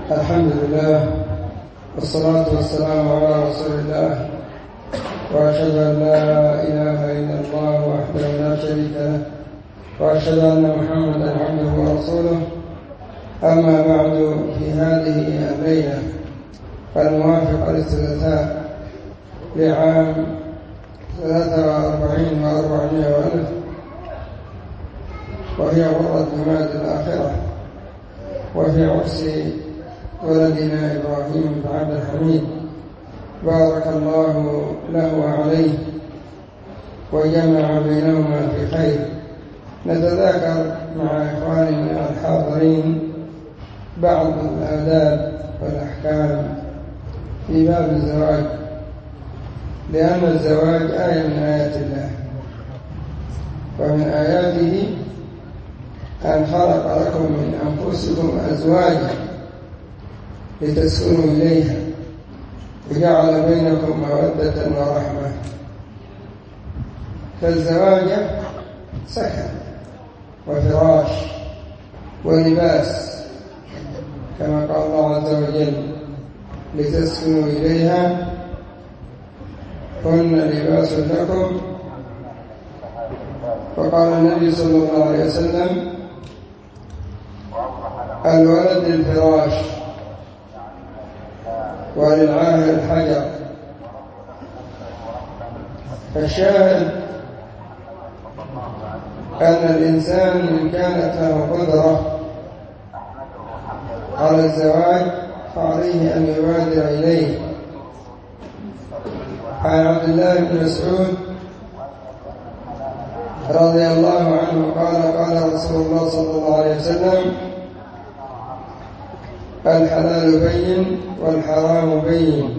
الحمد لله والصلاة والسلام على رسول الله، وأشهد أن لا إله إلا الله وحده لا شريك له، وأشهد أن محمدا عبده ورسوله. أما بعد، في هذه الليلة الموافقة للثلاثاء لعام 43 و400 وألف، وهي غرة جماد الآخرة، وفي عرس ولدنا إبراهيم بن عبد الحميد، بارك الله له وعليه وجمع بينهما في خير. نتذاكر مع إخواننا الحاضرين بعض الآداب والأحكام في باب الزواج، لأن الزواج آية من آيات الله، ومن آياته أن خلق لكم من أنفسكم أزواجا لتسكنوا إليها وجعل بينكم مودة ورحمة. فالزواج سكن وفراش ولباس، كما قال الله عز وجل: لتسكنوا إليها هن لباس لكم. وقال النبي صلى الله عليه وسلم: الولد للفراش وللعاهر الحجر. فالشاهد أن الإنسان إن كانت له قدرة على الزواج فعليه أن يبادر إليه. عن عبد الله بن مسعود رضي الله عنه قال: قال رسول الله صلى الله عليه وسلم: الحلال بين والحرام بين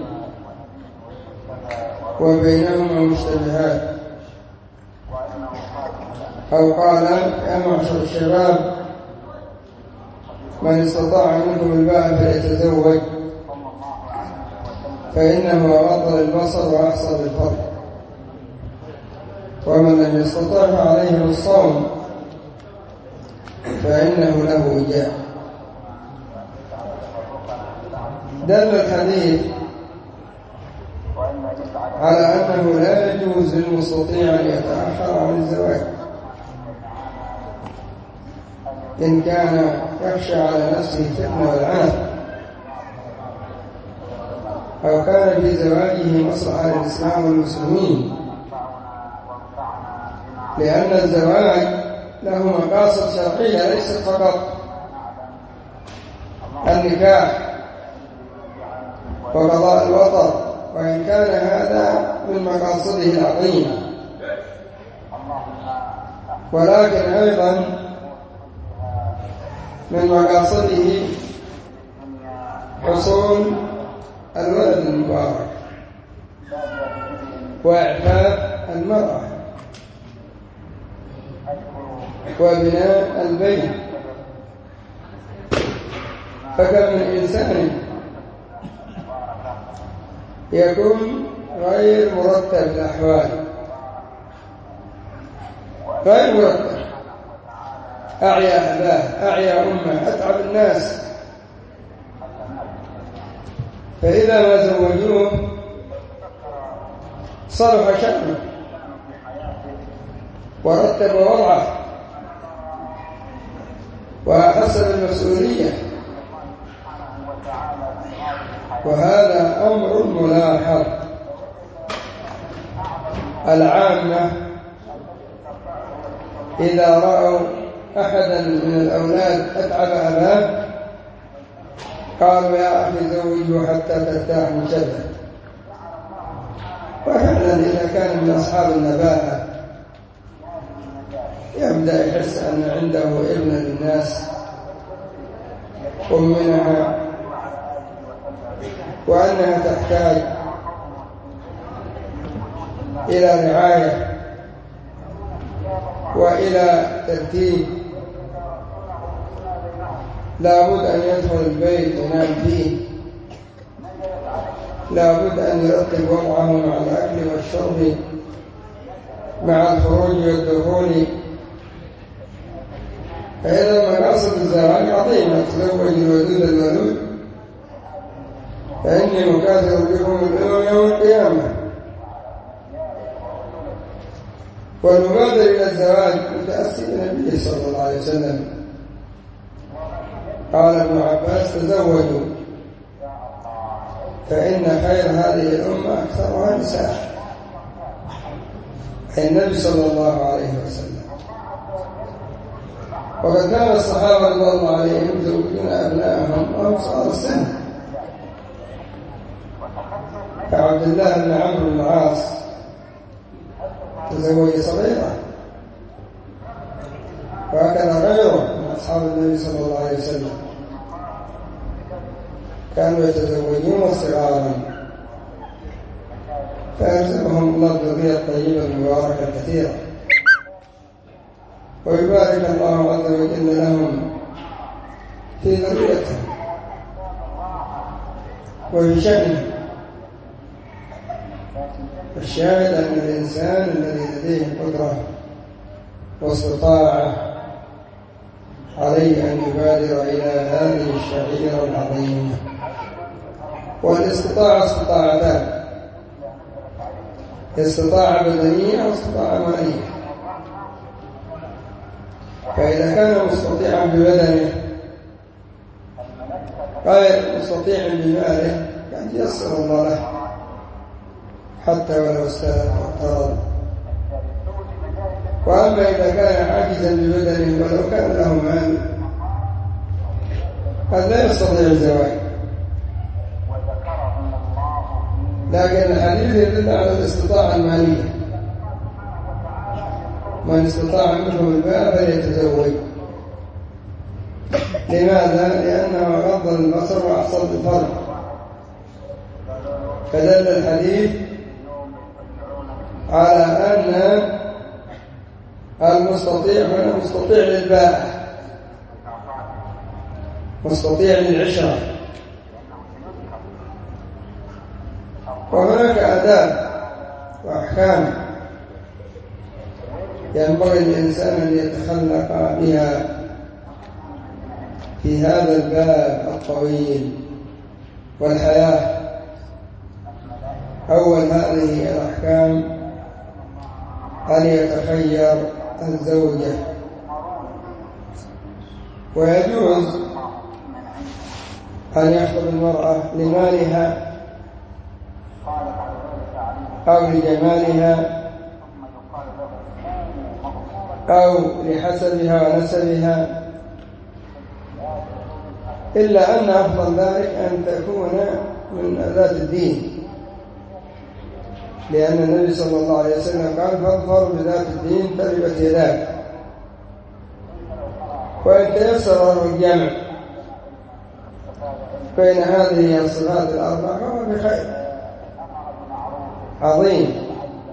وبينهما مشتبهات. أو قال: يا معشر الشباب، من استطاع منكم الباء فليتزوج، فإنه أغض للبصر وأحصن للفرج، ومن لم يستطع فعليه الصوم فإنه له وجاء. دل الحديث على أنه لا يجوز للمستطيع أن يتأخر عن الزواج إن كان يخشى على نفسه الفتنة والعنف، أو كان في زواجه مصلحة للإسلام والمسلمين، لأن الزواج له مقاصد شرعية ليست فقط النكاح وقضاء الوطر، وإن كان هذا من مقاصده العظيمة، ولكن أيضا من مقاصده حصول الولد المبارك وإعفاف المرأة وبناء البيت. فكم من إنسان يكون غير مرتب الأحوال، غير مرتب، أعيا أباه أعيا أمه، أتعب الناس، فإذا ما زوجوه صلح شأنه ورتب وضعه وأحس بالمسؤولية، وهذا أمر ملاحظ. العامة إذا رأوا أحدا من الأولاد أتعب أباه قالوا: يا أخي زوجه حتى ترتاح من شده. وفعلا إذا كان من أصحاب النباهة يبدأ يحس أن عنده ابن للناس ومنها، وأنها تحتاج إلى رعاية وإلى ترتيب، لابد أن يدخل البيت وينام فيه، لابد أن يرتب وضعه مع الأكل والشرب، مع الخروج والدخول. فإذا مقاصد الزواج عظيمة: تزوج الودود الولود فإني مكاثر بكم الأمم يوم القيامة. والمبادر إلى الزواج متأسي بالنبي صلى الله عليه وسلم. قال ابن عباس: تزوجوا فإن خير هذه الأمة أكثرها نساء. النبي صلى الله عليه وسلم. وقد كان الصحابة رضي الله عليهم يزوجون أبنائهم وهم صغار السن، كعبد الله بن عمرو بن العاص تزوج صغيرة، وهكذا غيره من أصحاب النبي صلى الله عليه وسلم كانوا يتزوجون صغارا، فيرزقهم الله الذرية الطيبة المباركة الكثيرة، ويبارك الله عز وجل لهم في ذريتهم وفي شأنهم. الشاهد أن الإنسان الذي لديه قدرة واستطاعة عليه أن يبادر إلى هذه الشعيرة العظيمة. والاستطاعة استطاعتان: استطاعة بدنية واستطاعة مالية. فإذا كان مستطيعا ببدنه غير مستطيع بماله قد يسر الله له حتى ولو استطرد. وأما إذا كان عاجزا ببدنه ولو كان له مال قد لا يستطيع الزواج. لكن الحديث يدل على الاستطاعة المالية: من استطاع منكم الباء فليتزوج. لماذا؟ لأنه غض البصر وأحصل الفرج. فدل الحديث على أن المستطيع هنا مستطيع للباء، مستطيع للعشرة. وهناك آداب وأحكام ينبغي الإنسان أن يتخلق بها في هذا الباب الطويل والحياة. أول هذه الأحكام أن يتخير الزوجة، ويجوز أن يخطب المرأة لمالها أو لجمالها أو لحسبها ونسبها، إلا أن أفضل ذلك أن تكون من ذات الدين، لأن النبي صلى الله عليه وسلم قال: فاظفر بذات الدين تربت يداك. وإن تيسر له الجمع بين هذه الصفات الأربع فهو بخير عظيم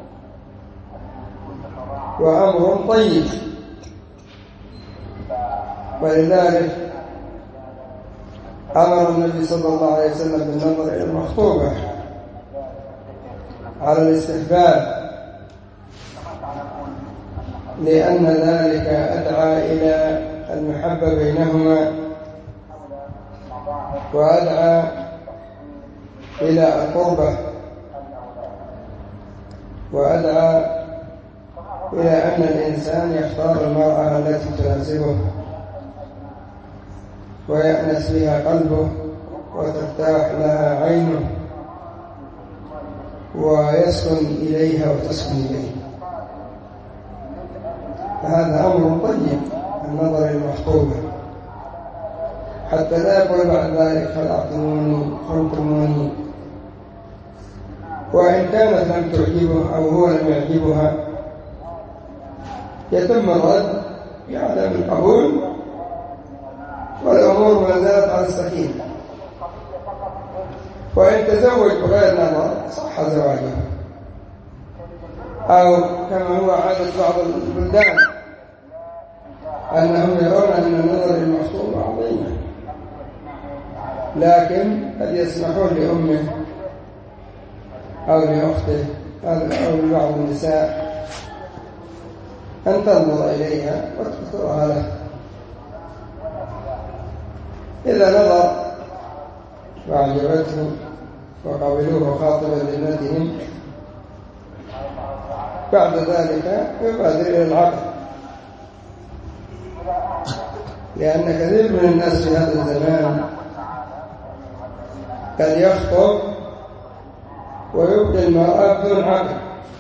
وأمر طيب. ولذلك أمر النبي صلى الله عليه وسلم بالنظر إلى المخطوبة على الاستحباب، لأن ذلك أدعى إلى المحبة بينهما، وأدعى إلى القربة، وأدعى إلى أن الإنسان يختار المرأة التي تناسبه ويأنس بها قلبه وترتاح لها عينه ويسكن إليها وتسكن إليه. فهذا أمر طيب النظر المخطوبة، حتى لا يقول بعد ذلك: خلعتموني خنتموني. وإن كانت لم تعجبه أو هو لم يعجبها يتم الرد بعدم القبول، والأمور ما زالت على السكينة. وإن تزوج بغير نظر صح زواجه، أو كما هو عادة بعض البلدان أنهم يرون أن النظر للمخطوبة عظيمة، لكن قد يسمحون لأمه أو لأخته أو لبعض النساء أن تنظر إليها وتختارها له. إذا نظر وأعجبته وقبلوه خاطبا لابنتهم، بعد ذلك يبادر إلى العقد، لأن كثير من الناس في هذا الزمان قد يخطب ويبقي المرأة بدون عقد،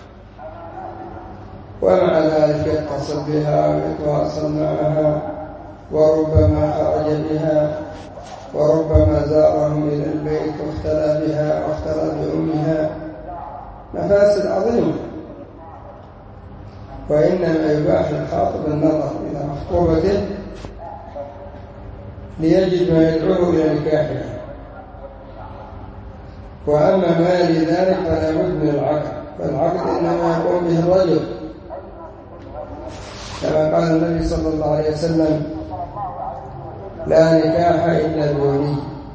ومع ذلك يتصل بها ويتواصل معها، وربما خرج بها، وربما زارهم إلى البيت واختلى بها واختلى بأمها، مفاسد عظيمة. وإنما يباح للخاطب النظر إلى مخطوبته ليجد ما يدعوه إلى نكاحها، وأما ما يلي ذلك فلا بد من العقد، فالعقد إنما يقوم به الرجل، كما قال النبي صلى الله عليه وسلم: لا نكاح إلا بولي.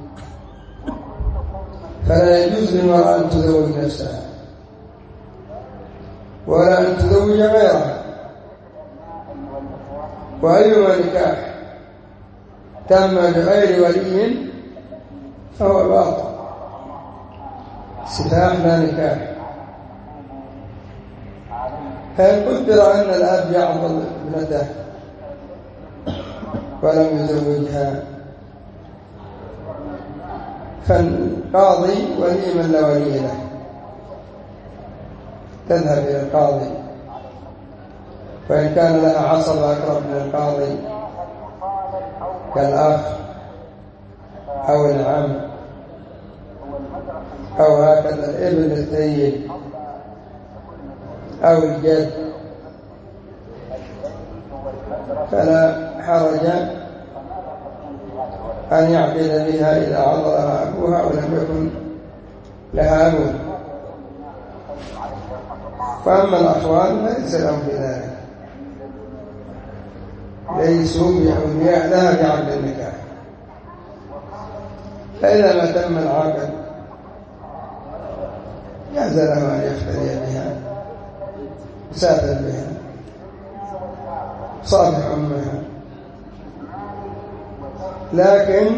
فلا يجوز للمرأة أن تزوج نفسها ولا أن تزوج غيرها، وأيما نكاح تم بغير ولي فهو باطل، سفاح لا نكاح. فإن قدر أن الأب يعضل ابنته ولم يزوجها فالقاضي ولي من لا ولي له، تذهب إلى القاضي، وإن كان لها عصب أقرب من القاضي كالأخ أو العم أو هكذا الابن الثيب أو الجد، فلا حرج أن يعقد بها إذا عضلها أبوها ولم يكن لها أب. فأما الأخوان فليس لهم في ذلك، ليسوا بأولياء لها بعقد النكاح. فإذا ما تم العقد جاز له أن يختلي بها، يسافر بها، صالح أمها، لكن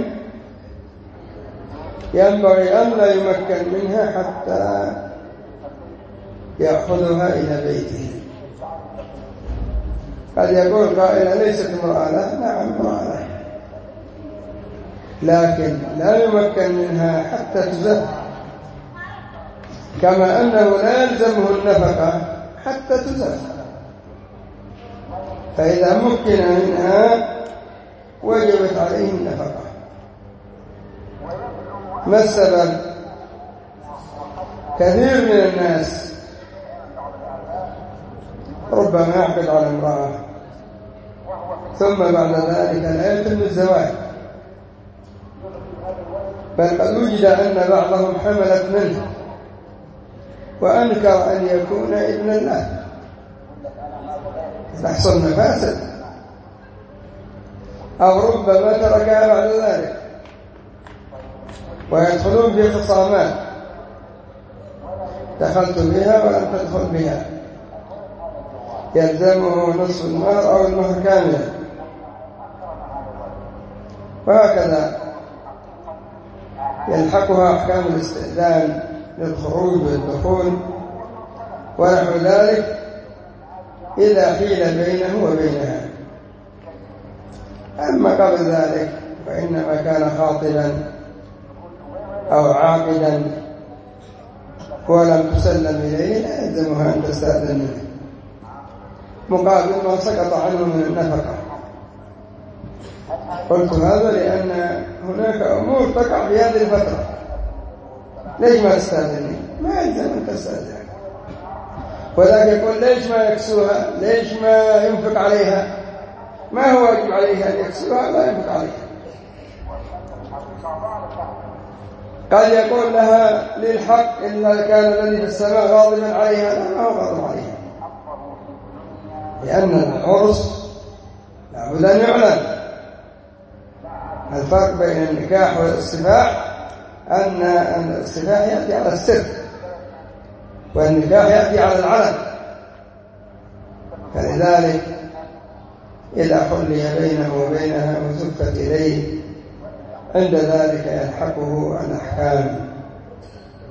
ينبغي أن لا يمكن منها حتى يأخذها إلى بيته. قد يقول قائل: ليست امرأة له. نعم امرأة له، لكن لا يمكن منها حتى تزف، كما أنه لا يلزمه النفقة حتى تزف. فإذا مكن منها وجبت عليه النفقة. ما السبب؟ كثير من الناس ربما يعقد على امرأة ثم بعد ذلك لا يتم الزواج، بل قد وجد أن بعضهم حملت منه وأنكر أن يكون ابنا له، تحصل مفاسد، أو ربما تركها بعد ذلك ويدخلون في خصامات: دخلت بها ولم تدخل بها، يلزمه نصف المهر أو المهر كاملا، وهكذا يلحقها أحكام الاستئذان للخروج والدخول ونحو ذلك إذا حيل بينه وبينها. أما قبل ذلك فإنما كان خاطبا أو عاقدا ولم تسلم إليه لا يلزمها أن تستأذن منه مقابل ما سقط عنه من النفقة. قلت هذا لأن هناك أمور تقع في هذه الفترة، ليش ما تستأذنني؟ ما يلزم أن تستأذن. وذاك يقول: ليش ما يكسوها؟ ليش ما ينفق عليها؟ ما هو واجب عليها أن يكسوها؟ لا ينفق عليها. قد يقول لها: للحق إلا كان الذي في السماء غاضبا عليها. لا، ما هو غاضب عليها، لأن العرس لابد أن يعلن. الفرق بين النكاح والسفاح أن السفاح يأتي على السر والنكاح يأتي على العلن. فلذلك إذا خلي بينه وبينها وزفت إليه عند ذلك يلحقه الأحكام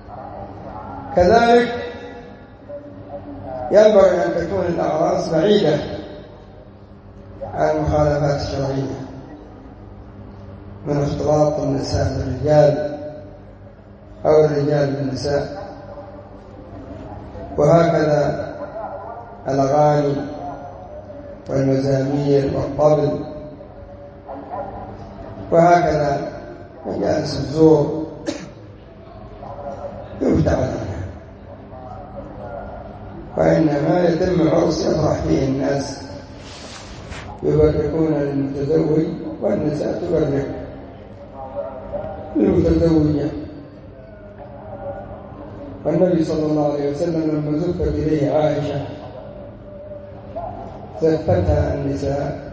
كذلك ينبغي أن تكون الأعراس بعيدة عن المخالفات الشرعية من اختلاط النساء بالرجال أو الرجال بالنساء، وهكذا الأغاني والمزامير والطبل، وهكذا مجالس الزور يبتعد عنها، وإنما يتم عرس يفرح فيه الناس، يبركون للمتزوج والنساء تبرك للمتزوجة. والنبي صلى الله عليه وسلم لما زفت إليه عائشة زفتها النساء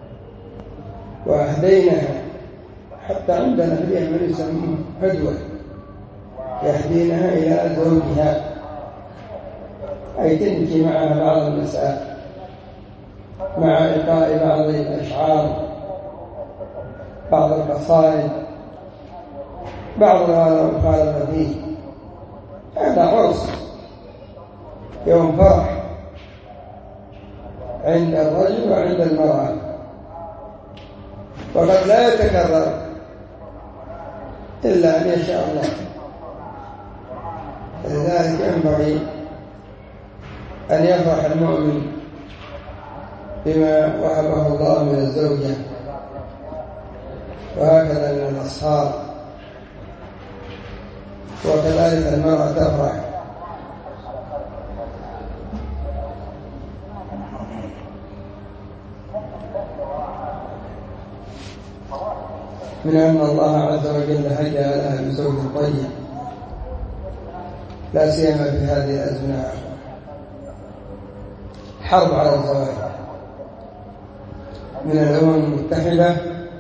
وأهدينها، حتى عندنا في اليمن يسموه هدوة، يهدينها إلى زوجها، أي تنكي معها بعض المسائل مع إلقاء بعض الأشعار، بعض القصائد، بعض ما مخالف فيه. هذا عرس يوم فرح عند الرجل وعند المرأة، وقد لا يتكرر إلا أن يشاء الله. لذلك ينبغي أن يفرح المؤمن بما وهبه الله من الزوجة، وهكذا من الأصهار، وكذلك المرأة تفرح من أن الله عز وجل هيأ لها بزوج طيب، لا سيما في هذه الأزمنة حرب على الزواج من الأمم المتحدة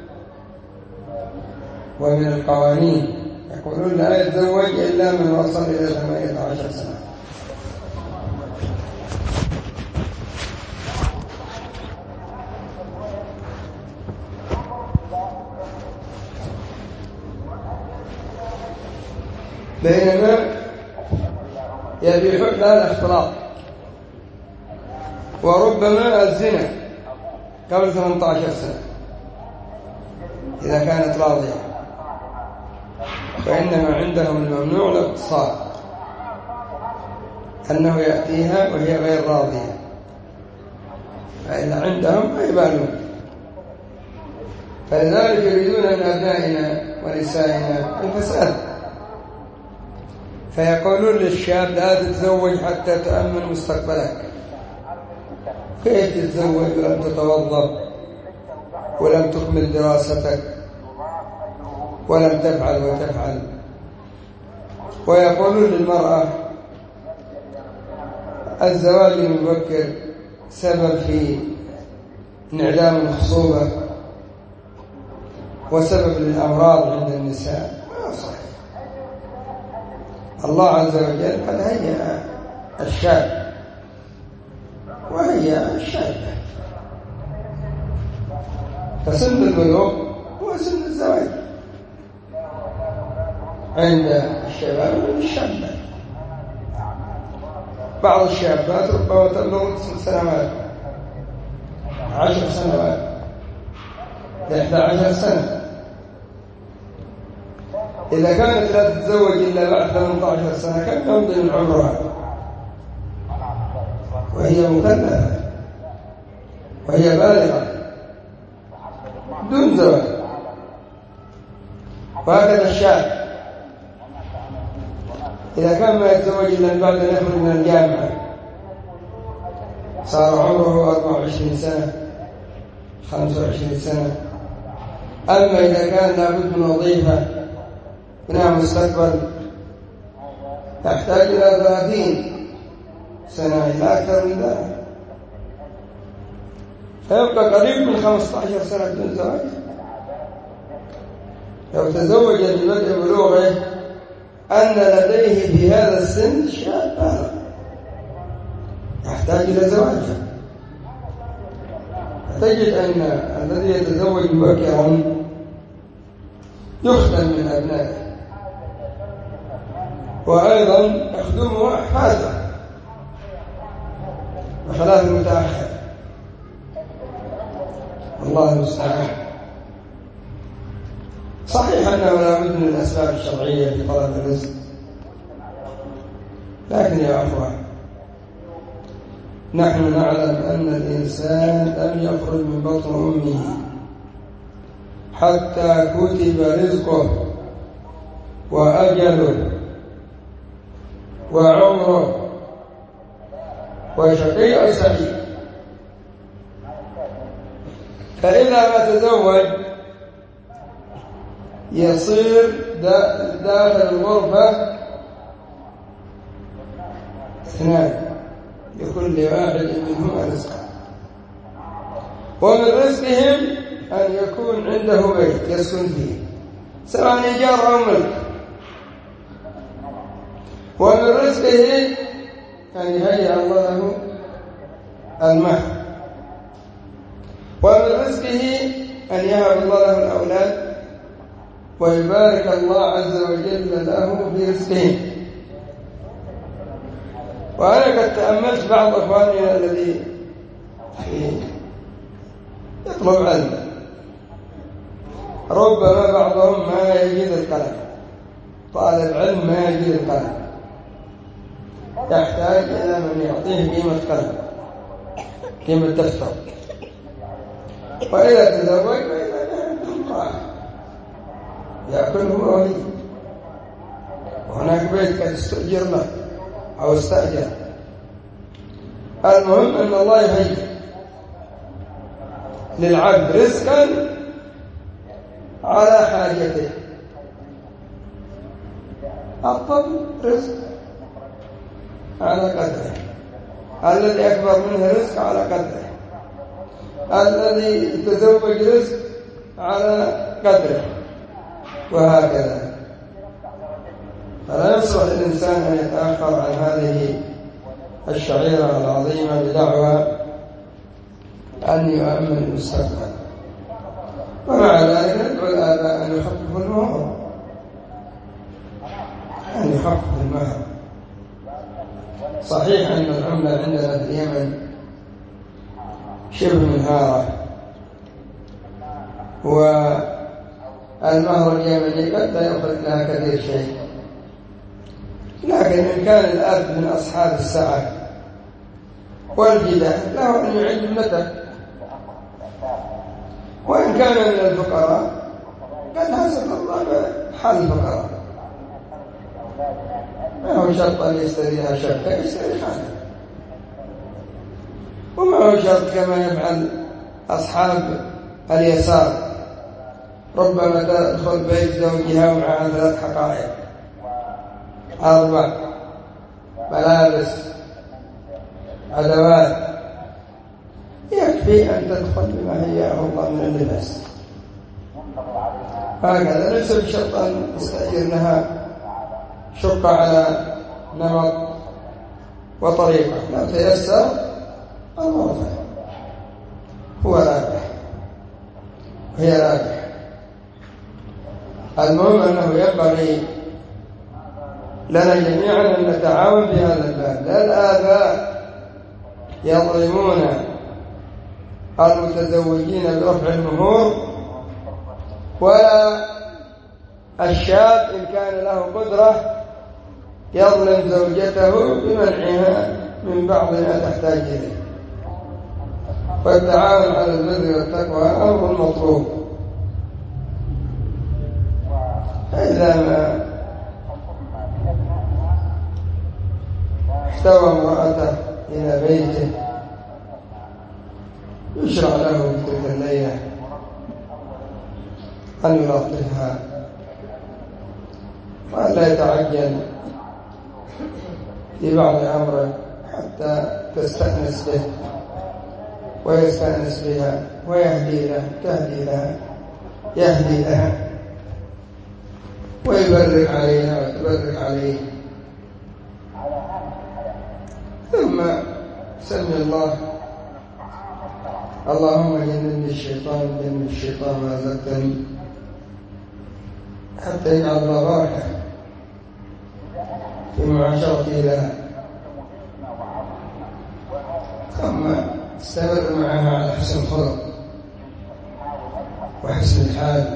ومن القوانين، يقولون لا يتزوج إلا من وصل إلى 18 سنة. بينما يبيح لها الاختلاط وربما الزنا قبل 18 سنة إذا كانت راضية، فإنما عندهم الممنوع الاقتصاد، أنه يأتيها وهي غير راضية، فإن عندهم ما يبالون. فلذلك يريدون من أبنائنا ونسائنا الفساد، فيقولون للشاب لا تتزوج حتى تأمن مستقبلك. كيف تتزوج ولم تتوظف ولم تكمل دراستك ولم تفعل وتفعل؟ ويقولون للمرأة الزواج المبكر سبب في انعدام الخصوبة وسبب للأمراض عند النساء. ما صحيح. الله عز وجل قد هيأ الشاب وهي الشابة، فسن البلوغ هو سن الزواج عند الشباب والشابة. بعض الشابات ربما تبلغ 9 سنوات 10 سنوات 11 سنة. إذا كانت لا تتزوج إلا بعد 18 سنة كم يمضي من عمرها وهي مكلفة وهي بالغة دون زواج؟ وهكذا الشاب إذا كان ما يتزوج إلا بعد أن يخرج من الجامعة صار عمره 24 سنة 25 سنة. أما إذا كان لابد من وظيفة بناء مستقبل يحتاج إلى 30 سنة إلى أكثر من ذلك، فيبقى قريب من 15 سنة بدون زواج. لو تزوج ببدء بلوغه أن لديه في هذا السن شاب يحتاج إلى زواجه. تجد أن الذي يتزوج مبكرا يختن من أبنائه وأيضا يخدمه أحفاده بخلاف المتأخر. الله المستعان. صحيح أنه لا بد من الأسباب الشرعية في طلب الرزق، لكن يا أخوان نحن نعلم أن الإنسان لم يخرج من بطن أمه حتى كتب رزقه وأجله وعمره وشقي أو سعيد. فإذا ما تزوج يصير داخل الغرفة اثنان لكل واحد منهما رزقا، ومن رزقهم أن يكون عنده بيت يسكن فيه سواء إيجار أو ملك، ومن رزقه أن يهيئ الله له المهر، ومن رزقه أن يهب الله له الأولاد ويبارك الله عز وجل له في رزقهم. وأنا قد تأملت بعض أخواننا الذي يطلب علم، ربما بعضهم ما يجد القلم، طالب علم ما يجد القلم، يحتاج إلى من يعطيه قيمة قلم، قيمة دفتر. وإذا تزوج فإذا جاء يأكل هو وهي، وهناك بيت قد استأجر له أو استأجر. المهم أن الله يهيئ للعبد رزقا على حاجته. الطفل رزق على قدره، الذي أكبر منه رزق على قدره، الذي يتزوج رزق على قدره، وهكذا. فلا يصلح الإنسان أن يتأخر عن هذه الشعيرة العظيمة بدعوى أن يؤمن المستقبل. ومع ذلك ندعو الآباء أن يخففوا المهر، أن يخففوا المهر. صحيح أن العملة عندنا في اليمن شبه منهارة، والمهر اليمني قد لا يخرج لها كثير شيء، لكن إن كان الأب من أصحاب السعة والجدة له أن يعد ابنته، وإن كان من الفقراء قد حسب الله حال الفقراء، ما هو شرط أن يستريها شركة، يستري حاله، وما هو شرط كما يفعل أصحاب اليسار، ربما تدخل بيت زوجها ومعها 3 حقائب 4 ملابس أدوات، يكفي أن تدخل بما هيأه الله من اللباس. هكذا ليس بشرط أن تستأجر لها شقة على نمط وطريقة، لا تيسر الموضع هو رابح، هي رابح. المهم أنه ينبغي لنا جميعا أن نتعاون في هذا الباب. لا الآباء يظلمون المتزوجين برفع المهور، ولا الشاب إن كان له قدرة يظلم زوجته بمنعها من بعض ما تحتاج إليه. والتعاون على البر والتقوى أمر مطلوب. فإذا ما احتوى امرأته إلى بيته يشرع له في تلك الليلة أن يلطفها وأن لا يتعجل في بعض أمره حتى تستأنس به ويستأنس بها ويهدي له، تهدي لها، يهدي لها ويبرك عليها وتبرك عليه. ثم سمي الله اللهم جنبني الشيطان جنب الشيطان ما رزقتني، حتى يجعل الله بركة معاشرته لها، ثم استمر معها على حسن الخلق وحسن الحال.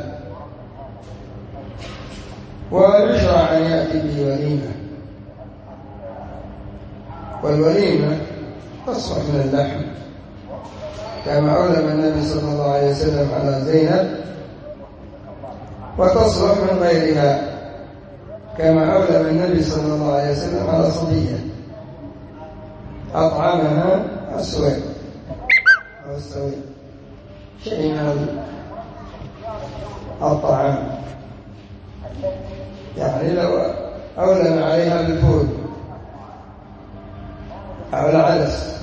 ويشرع أن يأتي به وليمة، والوليمة تصلح من اللحم كما أولم النبي صلى الله عليه وسلم على زينب، وتصلح من غيرها كما أولم النبي صلى الله عليه وسلم على صبية أطعمها السويد أو السويد، شيء من الطعام، يعني لو أولم عليها بالفول أو العدس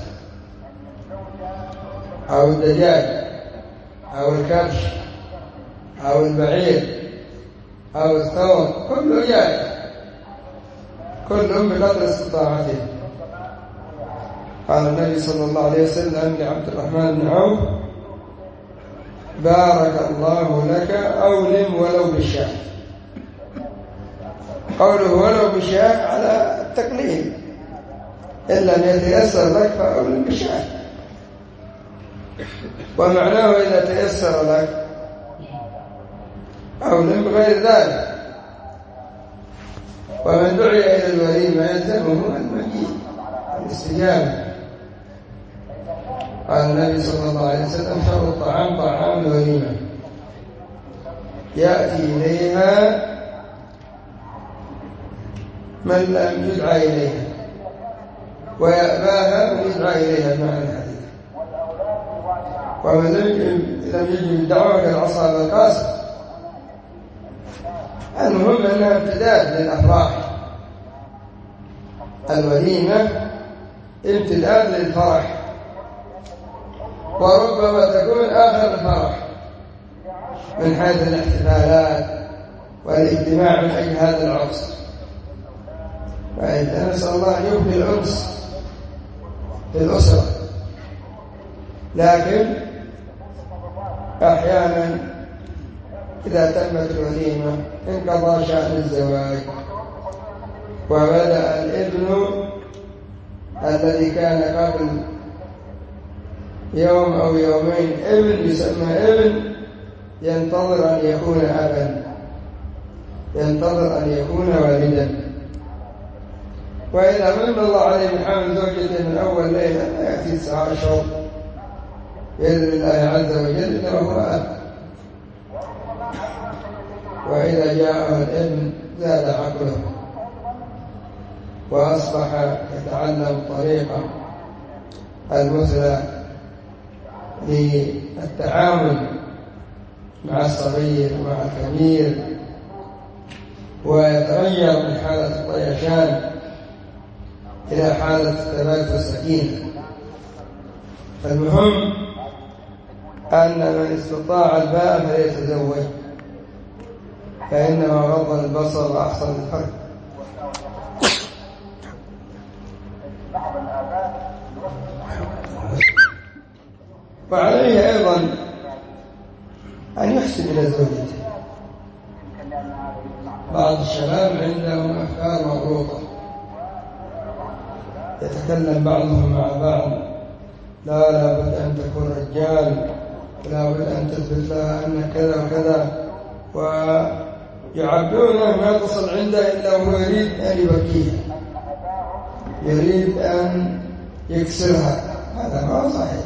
أو الدجاج أو الكبش أو البعير أو الثور، كله جائز، كلهم بقدر استطاعته. قال النبي صلى الله عليه وسلم لعبد الرحمن بن عوف: بارك الله لك أولم ولو بالشاة. قوله ولو بالشاة على التقليل، إن لم يتيسر لك فأولم بالشاة، ومعناه إذا تيسر لك أولم بغير ذلك. ومن دعي إلى الوليمة يلزمه المجيء والاستجابة. قال النبي صلى الله عليه وسلم: شر الطعام طعام الوليمة، يأتي إليها من لم يدعى إليها ويأباها من يدعى إليها، بمعنى الحديث. ومن لم يجب الدعوة كالعصا والقاسم. المهم أنها امتداد للأفراح، الوليمة امتداد للفرح، وربما تكون آخر الفرح من حيث الاحتفالات والاجتماع من أجل هذا العرس. فإذا نسأل الله أن يبقي الأنس في الأسرة، لكن أحيانا إذا تمت الوليمة انقضى شأن الزواج، وبدأ الابن الذي كان قبل يوم أو يومين ابن يسمى ابن، ينتظر أن يكون أبا، ينتظر أن يكون والدا. وإذا من الله عليه بحمل زوجته من أول ليلة يأتي 9 أشهر بإذن الله عز وجل له أب. وإذا جاءه الابن زاد عقله وأصبح يتعلم طريقة المثلى للتعامل مع الصغير ومع الكبير، ويتغير من حالة الطيشان إلى حالة الثبات والسكينة. فالمهم أن من استطاع الباء فليتزوج، فإنه غض البصر وأحسن الفرج. وعليه أيضا أن يحسن إلى زوجته. بعض الشباب عندهم أفكار مغلوطة، يتكلم بعضهم مع بعض: لا بد أن تكون رجال، لا بد أن تثبت لها أن كذا وكذا، ويعبدونه ما تصل عنده إلا وهو يريد أن يبكيها، يريد أن يكسرها. هذا ما صحيح.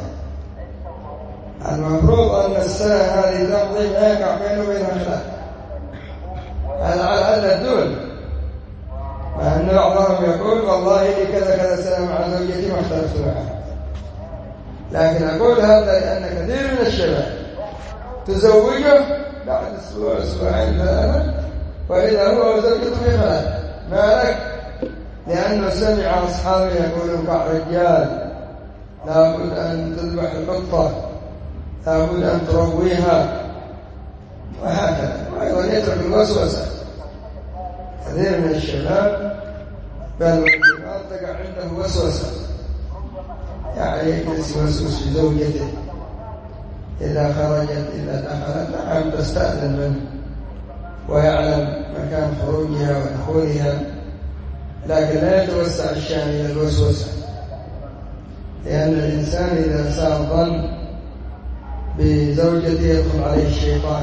المفروض أن السنة هذه تقضي ما يقع بينه وبينها خلاف، هذا على أدنى الدول. مع أن بعضهم يقول: والله لي كذا كذا سنة مع زوجتي ما اختلفت معها. لكن أقول هذا لأن كثير من الشباب تزوجه بعد أسبوع أسبوعين 3، وإذا هو وزوجته في خلاف. ما لك؟ لأنه سمع أصحابه يقولون: كالرجال لا بد أن تذبح القطة، لا بد أن ترويها، وهكذا. وأيضا يترك الوسوسة. كثير من الشباب بل والكبار تقع عنده وسوسة، يعني يجلس يوسوس في زوجته إذا خرجت إذا دخلت، نعم تستأذن منه ويعلم مكان خروجها ودخولها، لكن لا يتوسع الشأن إلى الوسوسة، لأن الإنسان إذا أساء الظن بزوجته يدخل عليه الشيطان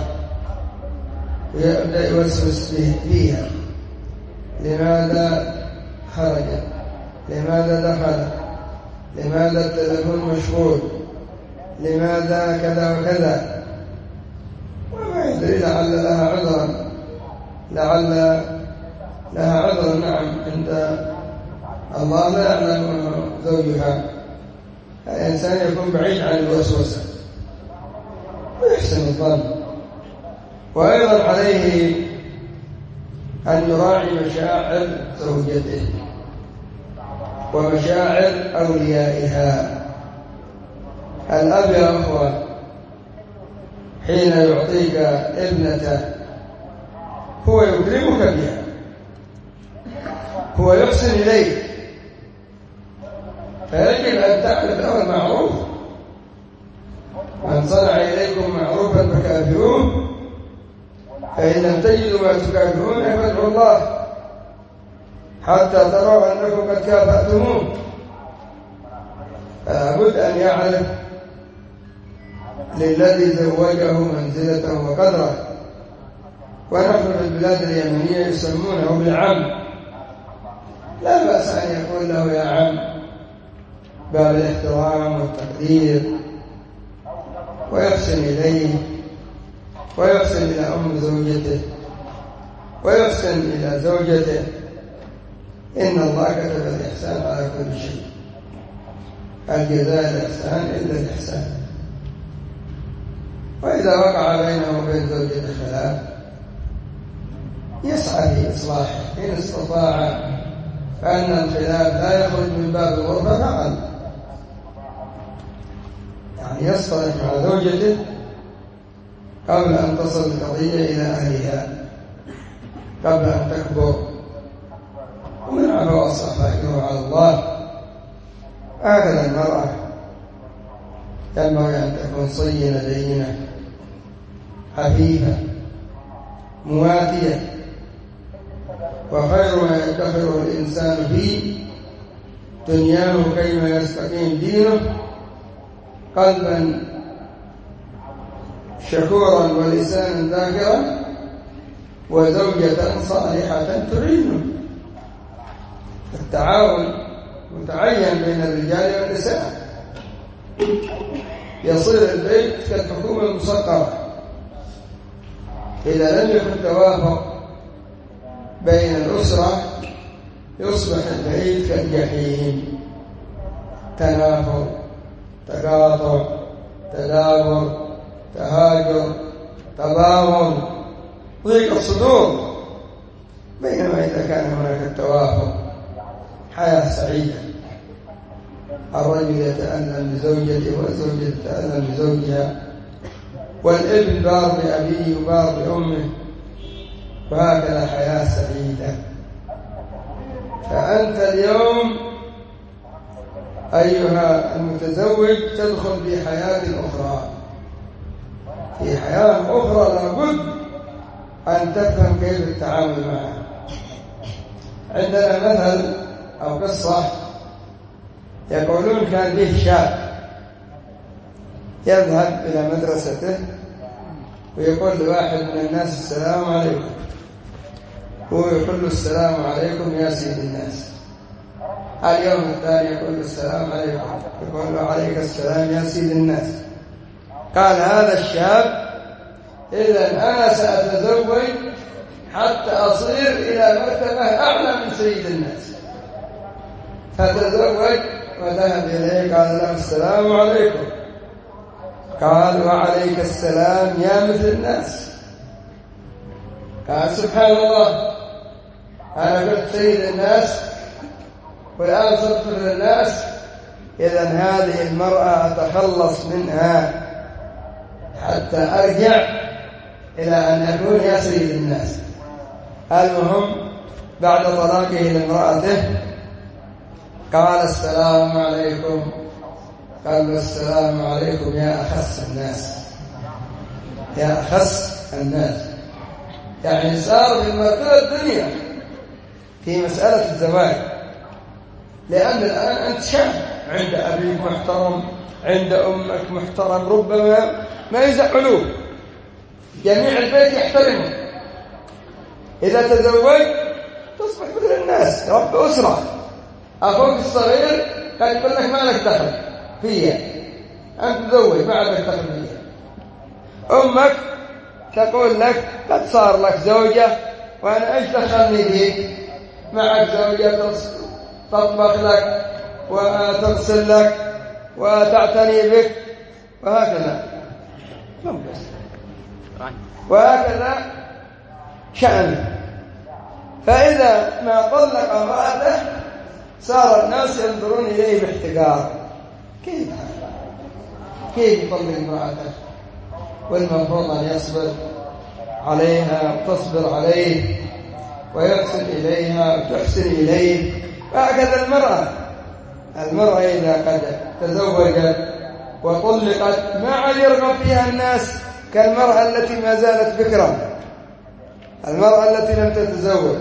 ويبدأ يوسوس فيها: لماذا خرجت؟ لماذا دخل؟ لماذا التلفون مشغول؟ لماذا كذا وكذا؟ وما يدري، لعل لها عذرا، لعل لها عذرا. نعم، عند الله لا يعلم زوجها. الإنسان يكون بعيد عن الوسوسة ويحسن الظن. وأيضا عليه أن يراعي مشاعر زوجته ومشاعر أوليائها. الأب يا أخوة حين يعطيك ابنته هو يكرمك بها، هو يحسن إليك، فيجب أن تعرف له المعروف. من صنع إليكم معروفا فكافئوه، فإن لم تجدوا ما تكافئونه فادعوا الله حتى تروا أنكم قد كافأتموه. فلا بد أن يعرف للذي زوجه منزلته وقدره. ونحن في البلاد اليمنية يسمونه بالعم، لا بأس أن يقول له يا عم، باب الاحترام والتقدير، ويحسن إليه ويحسن إلى أم زوجته ويحسن إلى زوجته. إن الله كتب الإحسان على كل شيء، الجزاء الإحسان إلا الإحسان. وإذا وقع بينه وبين زوجته خلاف يسعى في إصلاحه إن استطاع، فإن الخلاف لا يخرج من باب الغرفة فعل، يعني يصطلح مع زوجته قبل أن تصل القضية إلى أهلها، قبل أن تكبر. ومن عفا وأصلح فأجره على الله. هكذا المرأة ينبغي أن تكون صينة لينة حفيفة مواتية. وخير ما يدخره الإنسان في دنياه كيما يستقيم دينه: قلبا شكورا ولسانا ذاكرا وزوجة صالحة تعينه. التعاون متعين بين الرجال والنساء، يصير البيت كالحكومة المسقرة. إذا لم يكن توافق بين الأسرة يصبح البيت كالجحيم: تنافر، تقاطع، تدابر، تهاجر، تباغض، ضيق الصدور. بينما إذا كان هناك التوافق حياة سعيدة. الرجل يتألم بزوجته والزوجة تتألم بزوجها، والابن بار بأبيه وبار بأمه، وهكذا حياة سعيدة. فأنت اليوم أيها المتزوج تدخل في حياة أخرى، في حياة أخرى لابد أن تفهم كيف التعامل معها. عندنا مثل أو قصة يقولون: كان به شاب يذهب إلى مدرسته ويقول لواحد من الناس: السلام عليكم. هو يقول له: السلام عليكم يا سيد الناس. اليوم الثاني يقول له: السلام عليكم. يقول له: عليك السلام يا سيد الناس. قال هذا الشاب: إذن أنا سأتزوج حتى أصير إلى مرتبة أعلى من سيد الناس. فتزوج وذهب إليه، قال له: السلام عليكم. قال: وعليك السلام يا مثل الناس. قال: سبحان الله، أنا كنت سيد الناس والآن صرت مثل الناس. إذن هذه المرأة أتخلص منها حتى أرجع إلى أن أكون يا سيد الناس. المهم بعد طلاقه لامرأته قال: السلام عليكم. قال له: السلام عليكم يا أخس الناس، يا أخس الناس. يعني صار في مرتبة الدنيا، في مسألة الزواج، لأن الآن أنت شاب، عند أبيك محترم، عند أمك محترم، ربما ما يزعلوك، جميع البيت يحترمك. إذا تزوجت تصبح مثل الناس، رب أسرة. أخوك الصغير قد يقول لك ما لك دخل فيها، أنت تزوج ما عندك دخل فيها. أمك تقول لك قد صار لك زوجة وأنا إيش دخلني فيك؟ معك زوجة تطبخ لك وتغسل لك وتعتني بك وهكذا، وهكذا شأن. فإذا ما طلق امرأته صار الناس ينظرون إليه باحتقار. كيف يطلق امرأته والمفروض أن يصبر عليها وتصبر عليه ويحسن إليها وتحسن إليه. وهكذا المرأة إذا قد تزوجت وطلقت ما عاد يرغب فيها الناس كالمرأة التي ما زالت بكرا، المرأة التي لم تتزوج.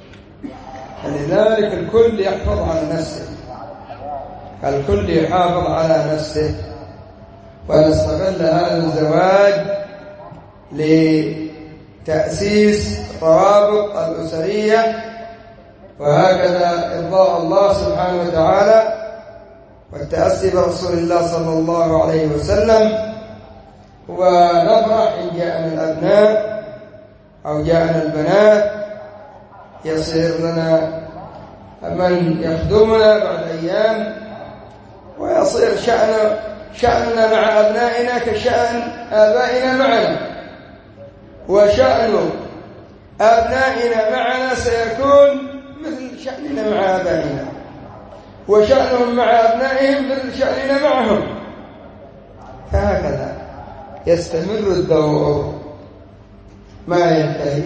فلذلك الكل يحافظ على نفسه، الكل يحافظ على نفسه، ونستغل هذا الزواج لتأسيس روابط الأسرية، وهكذا إرضاء الله سبحانه وتعالى والتأسي برسول الله صلى الله عليه وسلم. ونفرح إن جاءنا الأبناء أو جاءنا البنات، يصير لنا من يخدمنا بعد أيام، ويصير شأننا مع أبنائنا كشأن آبائنا معنا، وشأن أبنائنا معنا سيكون مثل شأننا مع آبائنا، وشأنهم مع أبنائهم مثل شأننا معهم. فهكذا يستمر الدور ما ينتهي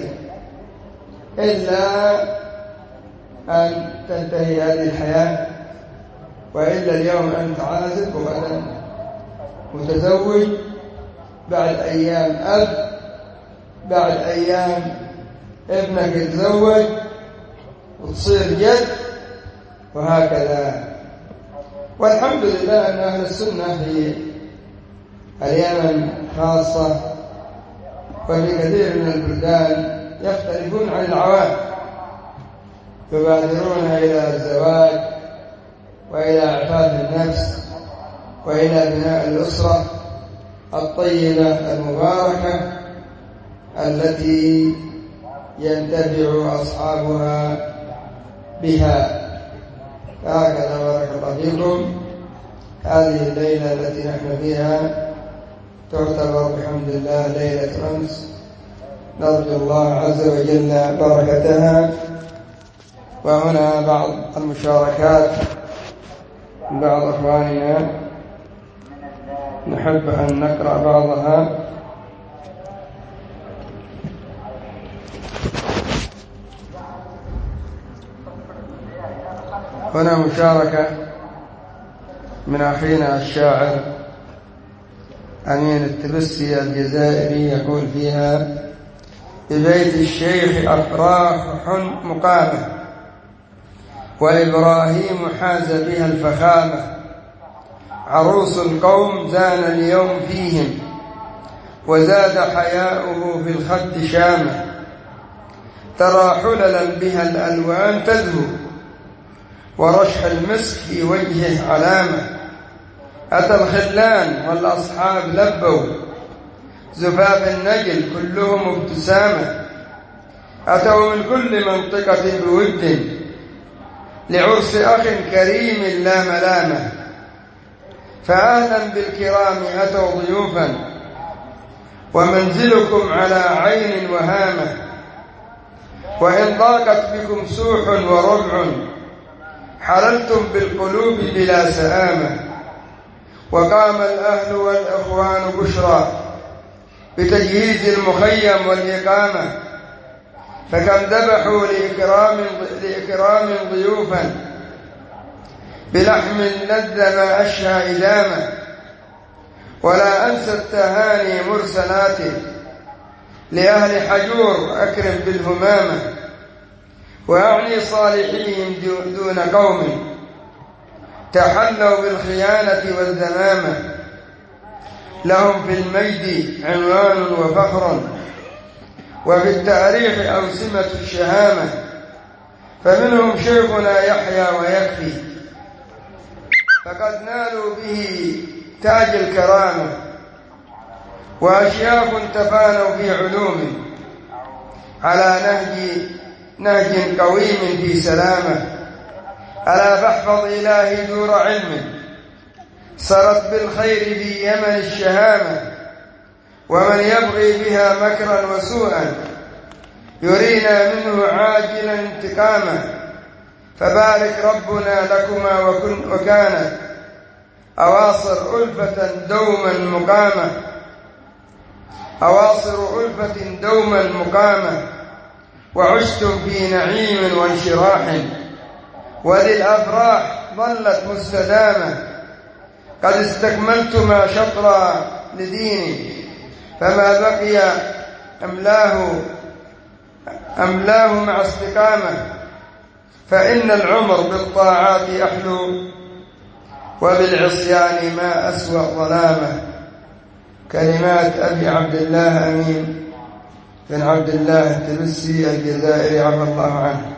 إلا أن تنتهي هذه الحياة. وإلا اليوم أنت عازب وغدا متزوج، بعد أيام أب، بعد أيام ابنك يتزوج وتصير جد، وهكذا. والحمد لله أن أهل السنة في اليمن خاصة وفي كثير من البلدان يختلفون عن العوام، يبادرون إلى الزواج وإلى إعفاف النفس وإلى بناء الأسرة الطيبة المباركة التي ينتفع أصحابها بها. هكذا بارك الله فيكم. هذه الليلة التي نحن فيها تعتبر بحمد الله ليلة أمس، نرجو الله عز وجل بركتها. وهنا بعض المشاركات من بعض أخواننا نحب أن نقرأ بعضها. هنا مشاركة من أخينا الشاعر أمين التبسي الجزائري، يقول فيها: ببيت الشيخ أفراح مقامة، وإبراهيم حاز بها الفخامة، عروس القوم زان اليوم فيهم، وزاد حياؤه في الخد شامة، ترى حللا بها الألوان تزهو، ورشح المسك في وجهه علامة، أتى الخلان والأصحاب لبوا، زفاف النجل كلهم ابتسامة، أتوا من كل منطقة بود، لعرس أخ كريم لا ملامة، فأهلا بالكرام أتوا ضيوفا، ومنزلكم على عين وهامة، وإن ضاقت بكم سوح وربع، حللتم بالقلوب بلا سآمة، وقام الأهل والإخوان بشرى بتجهيز المخيم والإقامة، فكم ذبحوا لإكرام ضيوفا، بلحم لذ ما أشهى إدامة، ولا أنسى التهاني مرسلات لأهل حجور أكرم بالهمامة، وأعني صالحيهم دون قوم تحلوا بالخيانة والذمامة، لهم في المجد عنوان وفخر، وفي التاريخ أوسمة الشهامة، فمنهم شيخنا يحيى ويكفي، فقد نالوا به تاج الكرامة، وأشياخ تفانوا في علوم على نهج قويم في سلامة، ألا فاحفظ إلهي دور علم سرت بالخير في يمن الشهامة، ومن يبغي بها مكرا وسوءا يرينا منه عاجلا انتقاما، فبارك ربنا لكما وكانت أواصر ألفة دوما مقامة، وعشتم في نعيم وانشراح، وللأفراح ظلت مستدامة، قد استكملتما شطرا لديني، فما بقي أملاه مع استقامة، فإن العمر بالطاعات أحلو، وبالعصيان ما أسوأ ظلامة. كلمات أبي عبد الله أمين بن عبد الله التبسي الجزائري عفى الله عنه.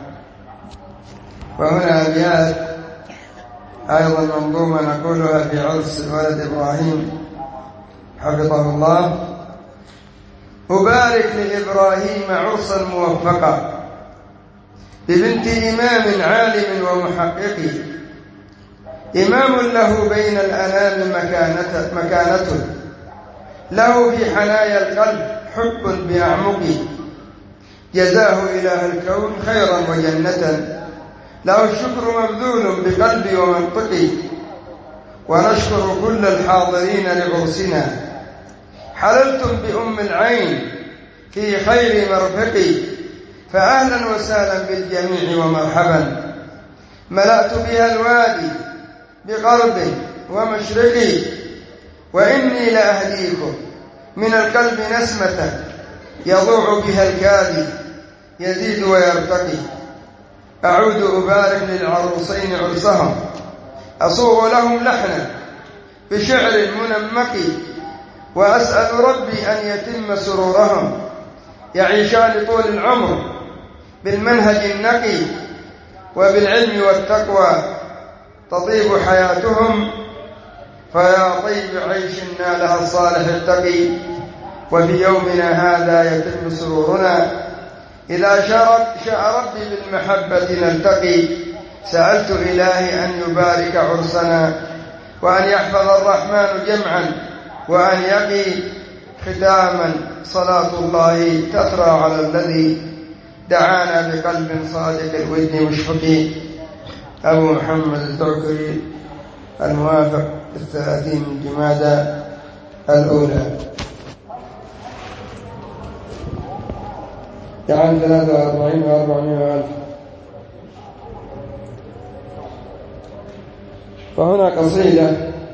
وهنا أبيات أيضا منظومة نقولها في عرس الولد إبراهيم حفظه الله: أبارك لإبراهيم عرسا موفقا ببنت إمام عالم ومحقق، إمام له بين الأنام مكانة، له في حنايا القلب حب بأعمقه، جزاه إله الكون خيرا وجنة، له الشكر مبذول بقلبي ومنطقي، ونشكر كل الحاضرين لعرسنا، حللتم بأم العين في خير مرفقي، فأهلا وسهلا بالجميع ومرحبا، ملأت بها الوادي بغرب ومشرقي، وإني لأهديكم من القلب نسمة يضوع بها الكادي يزيد ويرتقي، أعود أبارك للعروسين عرسهم، أصوغ لهم لحنا بشعر منمق، وأسأل ربي أن يتم سرورهم، يعيشان طول العمر بالمنهج النقي، وبالعلم والتقوى تطيب حياتهم، فيا طيب عيش نالها الصالح التقي، وفي يومنا هذا يتم سرورنا، إذا شاء ربي بالمحبة نلتقي، سألت إلهي أن يبارك عرسنا، وأن يحفظ الرحمن جمعا، وأن يقي ختاما، صلاة الله تترى على الذي دعانا بقلب صادق الودن مشفق. أبو محمد التوكري، الموافق 30 جمادى الأولى عام 43 و400 ألف. فهنا قصيدة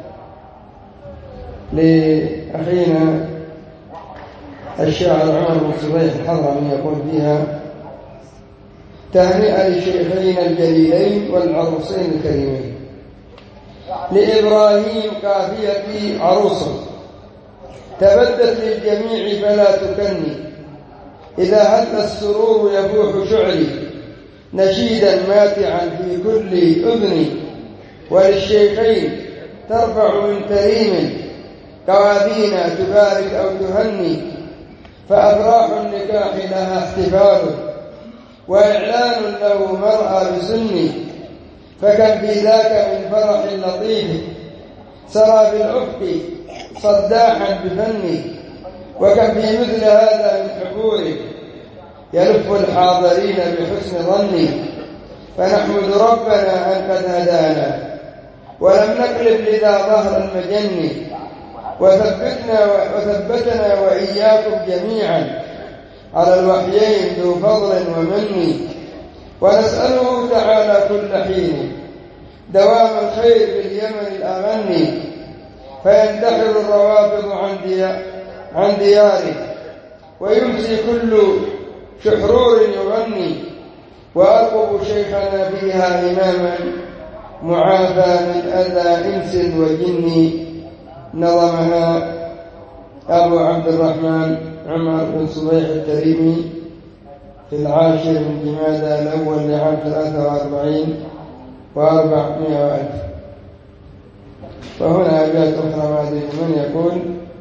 لأخينا الشاعر عمر بن صبيح الحضرمي يقول فيها: تهنئة للشيخين الجليلين والعروسين الكريمين، لإبراهيم قافيتي عروسه، تبدت للجميع فلا تكني، إذا هل السرور يفوح شعري، نشيدا ماتعا في كل أذن، وللشيخين ترفع من تريم قوابينا تبارك أو تهني، فأفراح النكاح لها احتفال، وإعلان له مرأى بسني، فكم في ذاك من فرح لطيف سرى بالأفق صداحا بفني، وكم في مثل هذا من حبور يلف الحاضرين بحسن ظني، فنحمد ربنا أن قد هدانا ولم نقلب لذا ظهر المجن، وثبتنا وإياكم جميعا على الوحيين ذو فضل ومن، ونسأله تعالى كل حين دوام الخير باليمن الأغني، فينتحر الروافض عن دياره، ويمسي كل شحرور يغني، وأرقب شيخنا فيها إماما معافى من أذى إنس وجن. نظمها أبو عبد الرحمن عمر بن صبيح التريمي في 10 من جمادى الأول لعام 43 و400 وألف. وهنا أبيات أخرى ما أدري من يقول: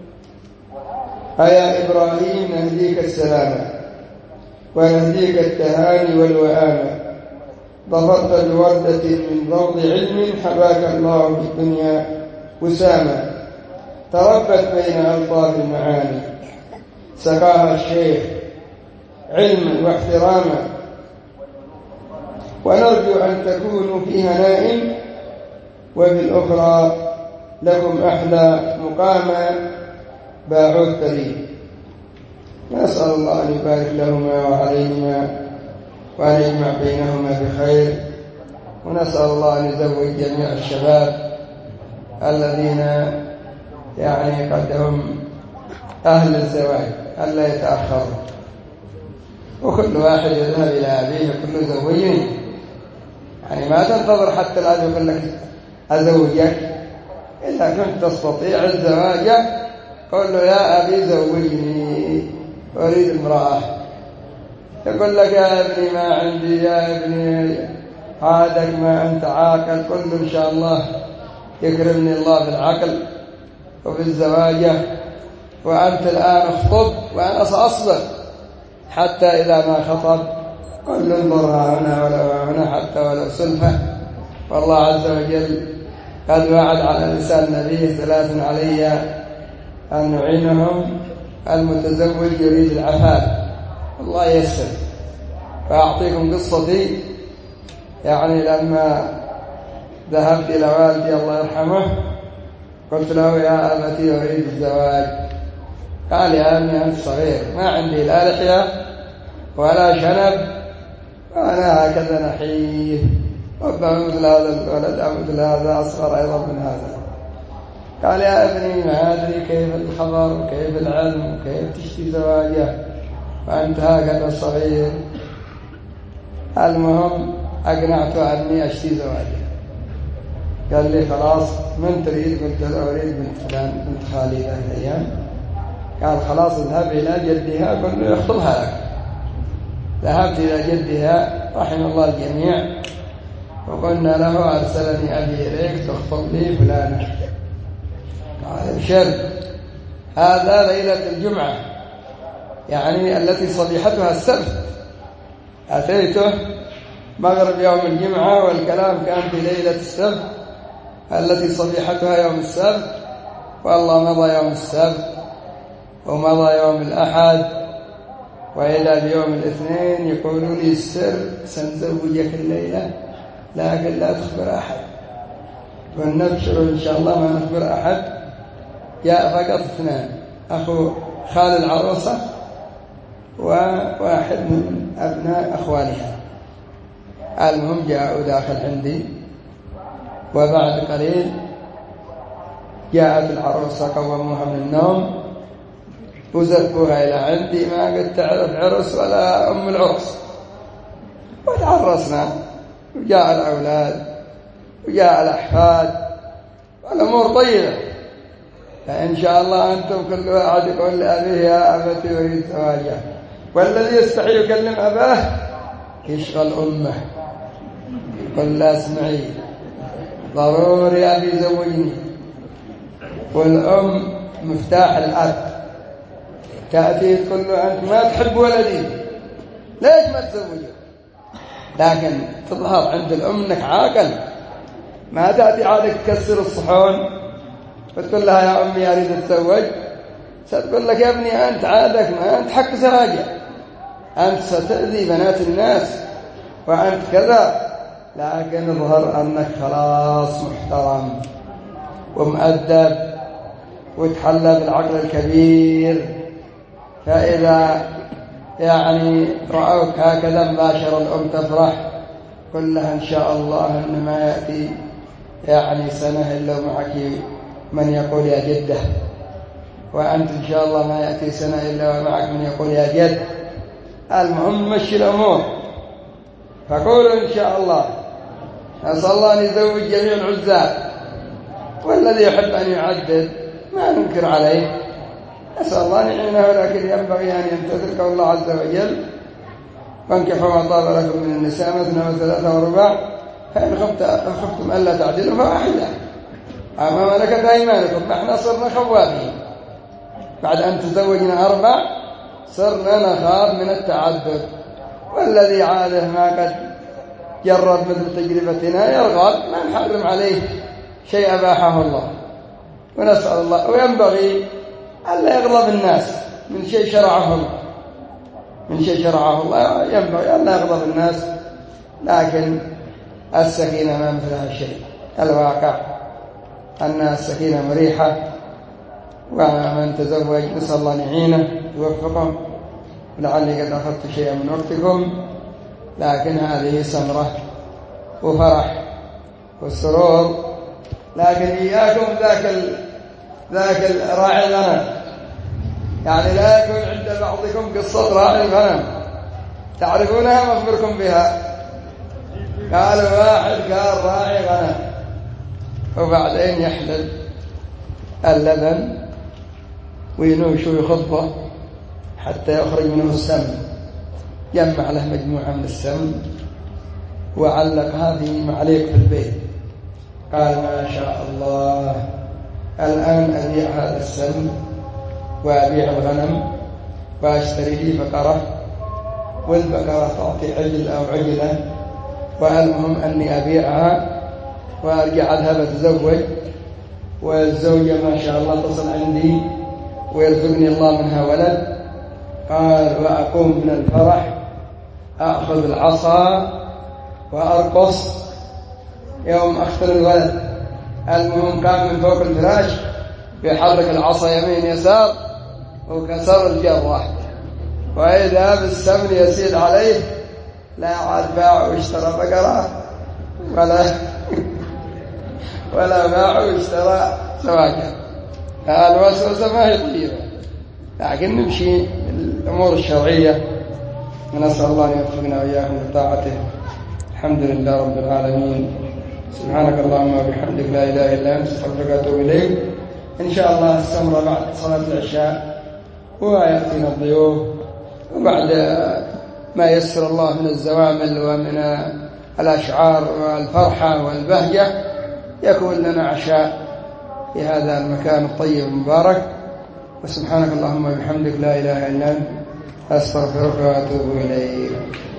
أيا إبراهيم نهديك السلامة ونهديك التهاني والوئامة، ظفرت بوردة من روض علم حباك الله في الدنيا وسامة، تربت بين ألطاف المعاني سقاها الشيخ علما واحتراما، ونرجو أن تكونوا في هناء وفي الأخرى لكم أحلى مقاما باعوا الكريم. نسأل الله أن يبارك لهما وعليهما وأن يجمع بينهما بخير، ونسأل الله أن يزوج جميع الشباب الذين يعني قد هم أهل الزواج ألا يتأخروا، وكل واحد يذهب إلى أبيه يقول له زوجني، يعني ما تنتظر حتى الأب يقول لك أزوجك، إذا كنت تستطيع الزواج قل له يا أبي زوجني أريد امرأة. يقول لك يا ابني ما عندي، يا ابني عادك ما أنت عاقل، قل له إن شاء الله يكرمني الله بالعقل وبالزواج، وأنت الآن اخطب وأنا سأصبر حتى إذا ما خطب قل له انظرها هنا ولو هنا حتى ولو سلفة. والله عز وجل قد وعد على لسان النبي 3 علي أن نعينهم: المتزوج يريد العفاف الله يسر. فأعطيكم قصتي، يعني لما ذهبت إلى والدي الله يرحمه قلت له يا أبتي أريد الزواج، قال يا أبني أنت صغير ما عندي لا لحية ولا شنب وأنا هكذا نحيف، ربما مثل هذا الولد أو مثل هذا أصغر أيضا من هذا. قال يا ابني ما أدري كيف الخبر وكيف العلم وكيف تشتي زواجه وأنت هكذا صغير. المهم أقنعته أني أشتي زواجه. قال لي خلاص من تريد؟ قلت له أريد بنت فلان بنت خالي ذاك الأيام. قال خلاص اذهب إلى جدها قل له يخطبها لك. ذهبت إلى جدها رحم الله الجميع وقلنا له أرسلني أبي إليك تخطب لي فلانة. قال ابشر، هذا ليلة الجمعة يعني التي صبيحتها السبت. أتيته مغرب يوم الجمعة والكلام كان في ليلة السبت التي صبيحتها يوم السبت. والله مضى يوم السبت ومضى يوم الأحد، وإلى بيوم الاثنين يقولوا لي السر سنزوجك الليلة لكن لا تخبر أحد. ونبشر إن شاء الله ما نخبر أحد. جاء فقط 2: أخو خال العروسة وواحد من أبناء أخوانها. المهم جاءوا داخل عندي، وبعد قليل جاءت العروسة قوموها من النوم وزفوها إلى عندي. ما قد تعرف عرس ولا أم العرس. وتعرسنا وجاء الأولاد وجاء الأحفاد والأمور طيبة. فإن شاء الله أنتم كل واحد يقول لأبيه يا أبتي يريد زواجه، والذي يستحي يكلم أباه يشغل أمه يقول لا اسمعي ضروري أبي زوجني. والأم مفتاح الأب، تأتي تقول له أنت ما تحب ولدي ليش ما تزوجه؟ لكن تظهر عند الأم أنك عاقل، ما تأتي عادك تكسر الصحون وتقول لها يا أمي أريد أتزوج. ستقول لك يا ابني أنت عادك ما أنت حق زواجه، أنت ستأذي بنات الناس وأنت كذا. لكن اظهر أنك خلاص محترم ومؤدب وتحلى بالعقل الكبير. فإذا يعني رأوك هكذا مباشرة الأم تفرح، قل لها إن شاء الله أن ما يأتي يعني سنة إلا معك من يقول يا جدة، وأنت إن شاء الله ما يأتي سنة إلا ومعك من يقول يا جد. المهم مشي الأمور. فقولوا إن شاء الله. نسأل الله أن يزوج جميع العزاب، والذي يحب أن يعدد ما ننكر عليه، نسأل الله أن يعينه، لكن ينبغي أن يمتثل قول الله عز وجل: فانكحوا ما طاب لكم من النساء مثنى وثلاثة ورباع، فإن خفتم ألا تعدلوا فواحدة أما ملكت أيمانكم. احنا صرنا خوافين بعد أن تزوجنا 4 صرنا نخاف من التعدد، والذي عاده ما قد جرب مثل تجربتنا يرغب، ما نحرم عليه شيء أباحه الله. ونسأل الله، وينبغي ألا يغضب الناس من شيء شرعه الله، ينبغي ألا يغضب الناس، لكن السكينة ما مثلها شيء. الواقع أن السكينة مريحة، ومن تزوج نسأل الله أن يعينه يوفقه. لعلي قد أخذت شيئا من وقتكم، لكن هذه سمرة وفرح والسرور. لكن إياكم ذاك راعي الغنم، يعني لا يكون عند بعضكم قصة راعي الغنم تعرفونها مخبركم بها. قالوا واحد كان راعي غنم، وبعدين يحلل اللبن وينوش ويخضه حتى يخرج منه السمن، جمع له مجموعة من السمن وعلقها في معليق في البيت. قال: ما شاء الله، الآن أبيع هذا السمن وأبيع الغنم وأشتري لي بقرة، والبقرة تعطي عجل أو عجلة، والمهم أني أبيعها وأرجع أذهب أتزوج، والزوجة ما شاء الله تصل عندي ويرزقني الله منها ولد. قال: وأقوم من الفرح أأخذ العصا وأرقص يوم أختل الولد. المهم كان من فوق الفراش بيحرك العصا يمين يسار وكسر الجرة، وإذا بالسمن يسيل عليه، لا عاد باع واشترى بقرة ولا باع واشترى زواجا. الوسوسة ما هي طيبة، لكن نمشي بالأمور الشرعية، ونسأل الله أن يوفقنا وإياكم لطاعته. الحمد لله رب العالمين. سبحانك اللهم وبحمدك، لا إله إلا أنت، أستغفرك وأتوب إليك. إن شاء الله السمرة بعد صلاة العشاء، ويأتينا الضيوف، وبعد ما يسر الله من الزوامل ومن الأشعار والفرحة والبهجة يكون لنا عشاء في هذا المكان الطيب المبارك. وسبحانك اللهم وبحمدك، لا إله إلا أنت، أستغفرك وأتوب إليك.